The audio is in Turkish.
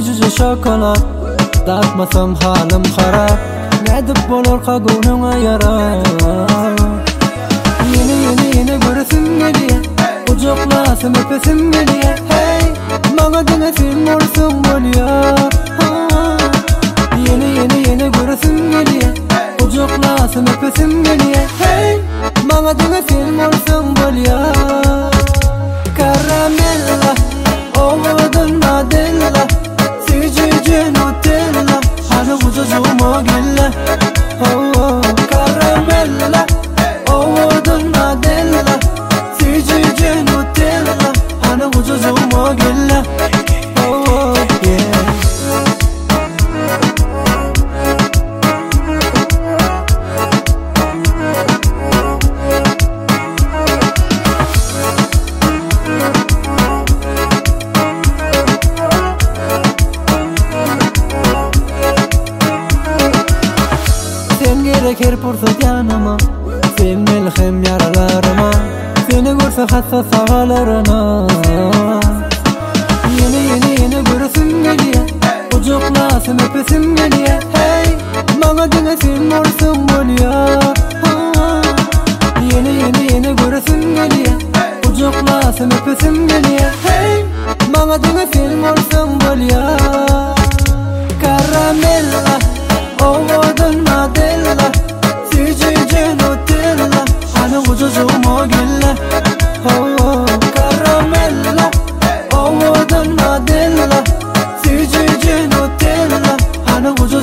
ucucu şokolat Tatmasam halim harap Nedip bolur kagununa yarar Yeni görüsüm geliye Ucuklasım öpesim geliye Hey, bana denesin morsun bolya Yeni görüsüm geliye Ucuklasım öpesim geliye Hey, bana denesin morsun bolya Karamella, ovudun nadella Sicicin utella, hani ucucuma gelle Karamella, ovudun nadella Sicicin utella, hani ucucuma gelle Gerekir pursat yanıma Sen melhem yaralarıma Seni görse hassas sağalarına Yeni görüsüm geliye Ucuklasım öpesim geliye Hey, bana denesin morsun bolya Yeni görüsüm geliye Ucuklasım öpesim geliye Hey, bana denesin morsun bolya Karamella, ovudun nadella Sicicin utella, hani ucucuma gelle Karamella, ovudun nadella Sicicin utella, hani ucucuma